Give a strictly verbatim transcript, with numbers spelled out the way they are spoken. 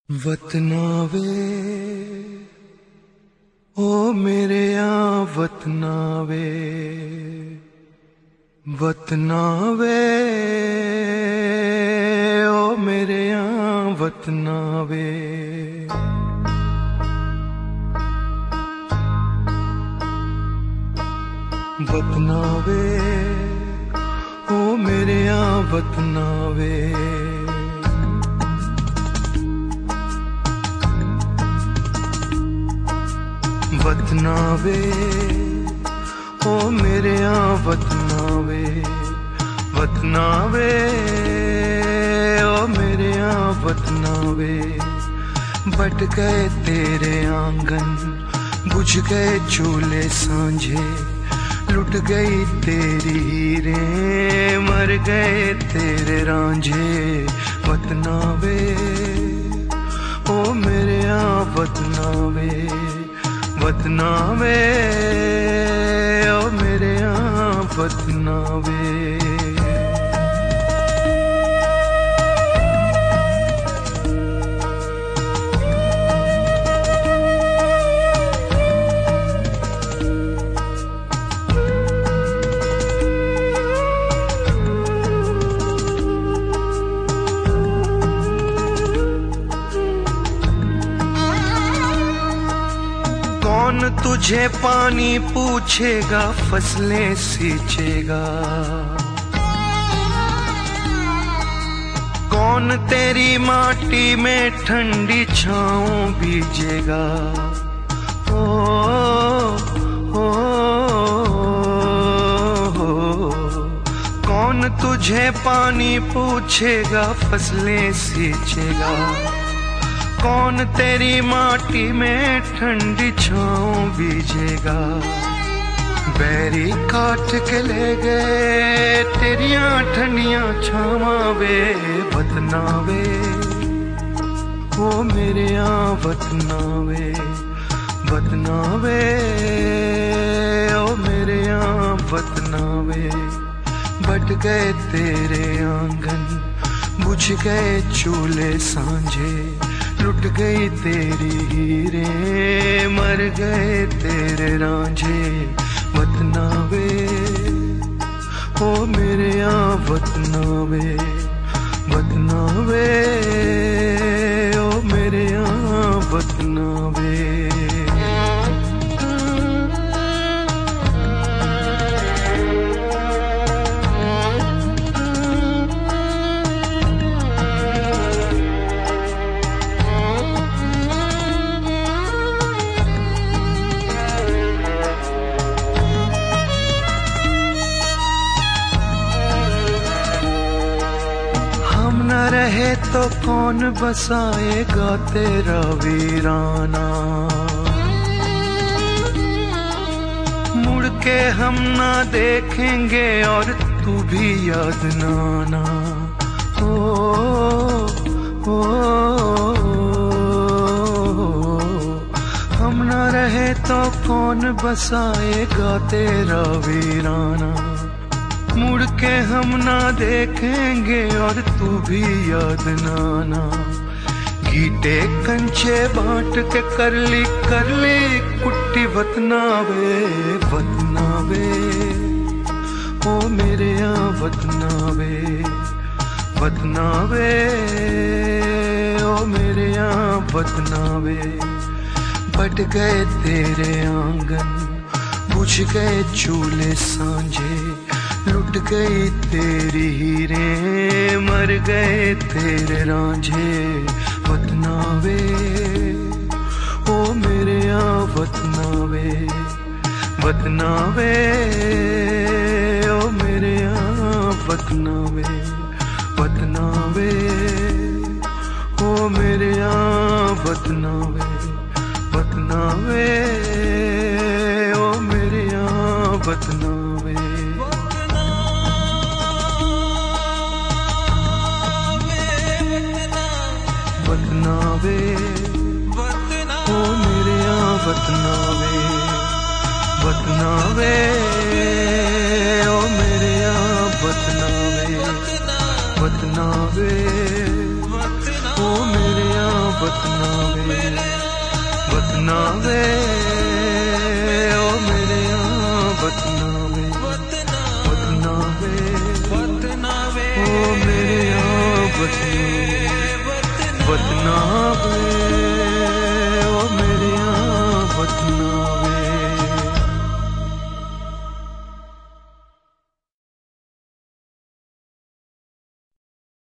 वतना वे ओ मेरे यहाँ वतना वे, वतना वे ओ मेरे यहाँ वतना वे। वतना वे ओ मेरे यहाँ वतना वे, वतना वे ओ मेरे यहाँ वतना वे, वतना वे ओ मेरे यहाँ वतना वे। बट गए तेरे आंगन, बुझ गए चूल्हे सांझे, लुट गई तेरी हीरें, मर गए तेरे रांझे। वतना वे ओ मेरे यहाँ वतना वे, वतना वे ओ मेरे यहाँ वतना वे। कौन तुझे पानी पूछेगा, फसलें सींचेगा, कौन तेरी माटी में ठंडी छाँव बीजेगा। ओ, ओ, ओ, ओ, कौन तुझे पानी पूछेगा, फसलें सींचेगा, कौन तेरी माटी में ठंडी छाँव बीजेगा। बैरी काट के ले गए तेरियां ठंडियां छावां वे। वतना वे ओ मेरे यहाँ वतना वे, वतना वे ओ मेरे यहाँ वतना वे। बट गए तेरे आंगन, बुझ गए चूल्हे सांझे, लुट गई तेरी हीरें, मर गए तेरे रांझे। वतना वे ओ मेरे यहाँ वतना वे, वतना वे ओ मेरे यहाँ वतना वे। हम न रहे तो कौन बसाएगा तेरा वीराना, मुड़ के हम ना देखेंगे और तू भी याद ना आना। ओ, ओ, ओ, हम न रहे तो कौन बसाएगा तेरा वीराना, मुड़ के हम ना देखेंगे और तू भी याद ना आना। गीटे कंचे बांट के कर ली कर ली कुट्टी। वतना वे, वतना वे ओ मेरे यहाँ वतना वे, वतना वे ओ मेरे यहाँ वतना वे। बट गए तेरे आंगन, बुझ गए चूल्हे सांझे, लुट गई तेरी हीरें, मर गए तेरे रांझे। वतना वे ओ मेरे यहाँ वतना वे, वतना वे ओ मेरे यहाँ वतना वे, वतना वे ओ मेरे यहाँ वतना वे, वतना वे ओ मेरे यहाँ वतना वे। वतना वे ओ मेरे यहाँ वतना वे, वतना वे ओ मेरे यहाँ वतना वे, वतना वे ओ मेरे यहाँ वतना वे वतना वे ओ मेरे यहाँ वतना वे वतना वे वतना वे ओ मेरे यहाँ वतना वतना वे